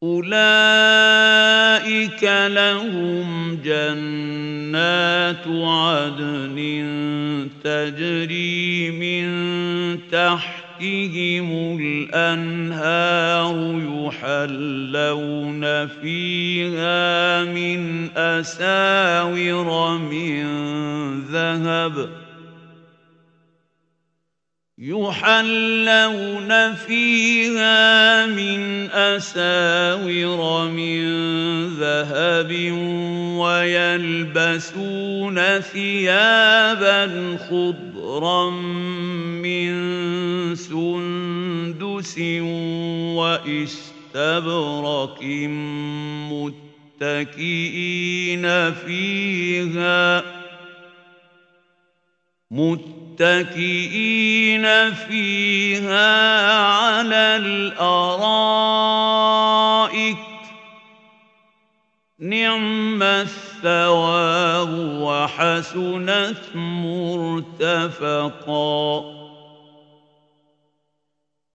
أولئك لهم جنات عدن تجري من تحتهم الأنهار يحلون فيها من أساور من ذهب ويلبسون ثيابا خضرا من سندس وإستبرق متكئين فيها على الأرائك نعم الثواب وحسنت مرتفقا